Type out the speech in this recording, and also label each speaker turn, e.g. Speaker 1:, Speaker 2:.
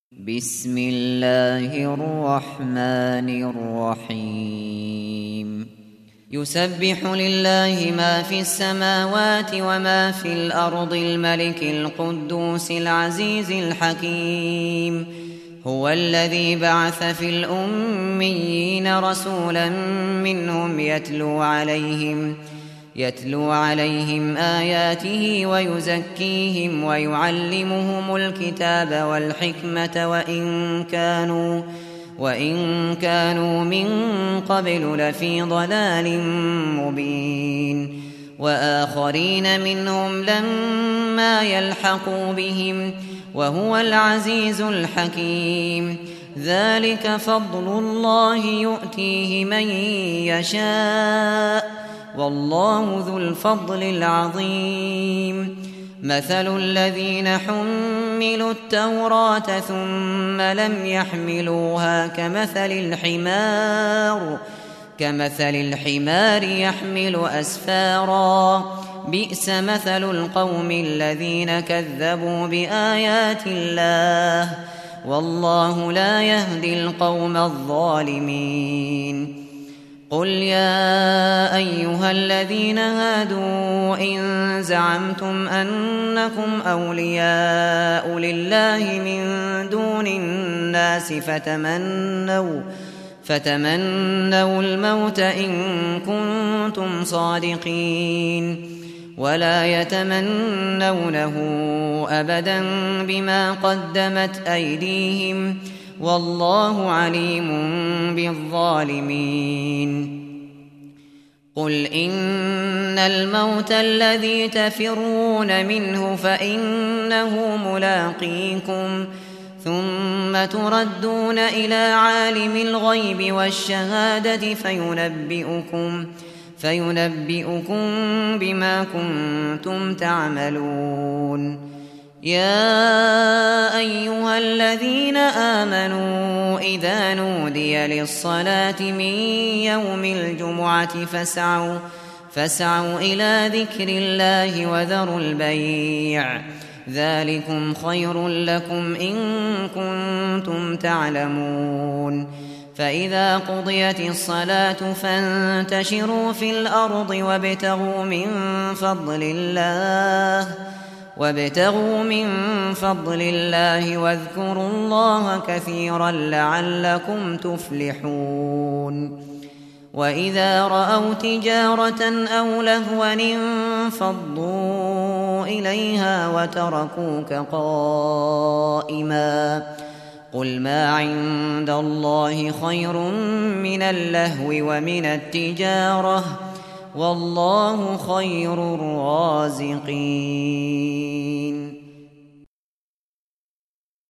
Speaker 1: بسم الله الرحمن الرحيم يسبح لله ما في السماوات وما في الأرض الملك القدوس العزيز الحكيم هو الذي بعث في الأميين رسولا منهم يتلو عليهم آياته ويزكيهم ويعلمهم الكتاب والحكمة وإن كانوا من قبل لفي ضلال مبين وآخرين منهم لما يلحقوا بهم وهو العزيز الحكيم ذلك فضل الله يؤتيه من يشاء والله ذو الفضل العظيم مثل الذين حملوا التوراة ثم لم يحملوها كمثل الحمار يحمل أسفارا بئس مثل القوم الذين كذبوا بآيات الله والله لا يهدي القوم الظالمين قل يا أيها الذين هادوا إن زعمتم أنكم أولياء لله من دون الناس فتمنوا الموت إن كنتم صادقين ولا يتمنونه أبدا بما قدمت أيديهم والله عليم بالظالمين قل إن الموت الذي تفرون منه فإنه ملاقيكم ثم تردون إلى عالم الغيب والشهادة فينبئكم بما كنتم تعملون يا أيها الذين آمنوا إذا نودي للصلاة من يوم الجمعة فاسعوا إلى ذكر الله وذروا البيع ذلكم خير لكم إن كنتم تعلمون فإذا قضيت الصلاة فانتشروا في الأرض وابتغوا من فضل الله واذكروا الله كثيرا لعلكم تفلحون وإذا رأوا تجارة أو لهوا انفضوا إليها وتركوك قائما قل ما عند الله خير من اللهو ومن التجارة والله خير الرازقين